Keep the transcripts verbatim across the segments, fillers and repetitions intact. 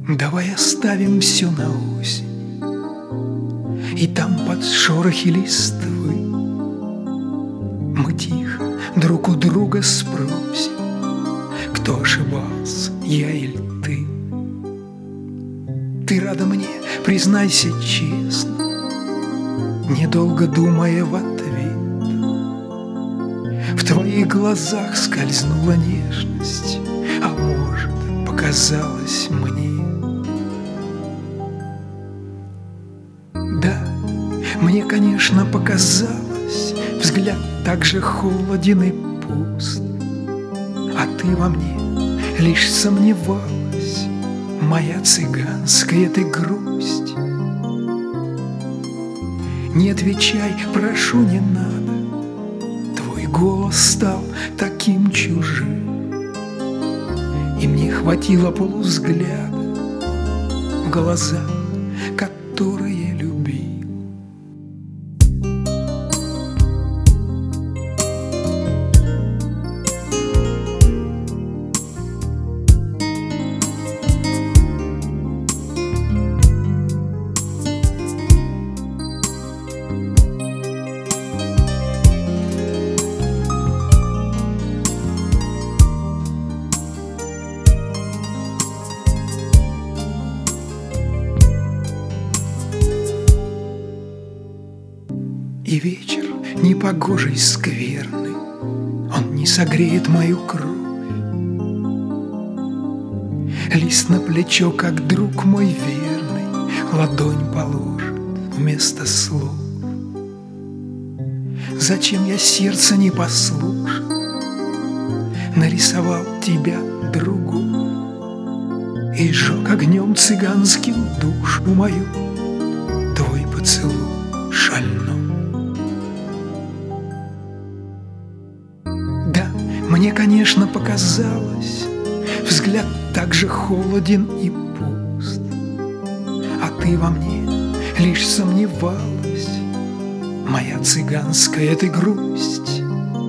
Давай оставим все на осень, и там под шорохи листвы мы тихо друг у друга спросим, кто ошибался, я или ты. Ты рада мне, признайся честно, недолго думая в ответ. В твоих глазах скользнула нежность, а может, показалось мне. Да, мне, конечно, показалось, взгляд так же холоден и пуст, а ты во мне лишь сомневалась, моя цыганская ты грусть. Не отвечай, прошу, не надо, твой голос стал таким чужим, и мне хватило полувзгляда в глаза, которые любил. И вечер непогожий, скверный, он не согреет мою кровь. Лист на плечо, как друг мой верный, ладонь положит вместо слов. Зачем я сердце не послушал, нарисовал тебя другой и сжег огнем цыганским душу мою твой поцелуй шальной. Мне, конечно, показалось, взгляд так же холоден и пуст, а ты во мне лишь сомневалась, моя цыганская ты грусть.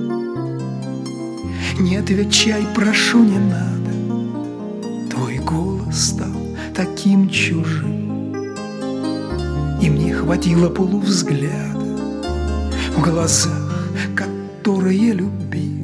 Не отвечай, прошу, не надо, твой голос стал таким чужим, и мне хватило полувзгляда в глазах, которые любил.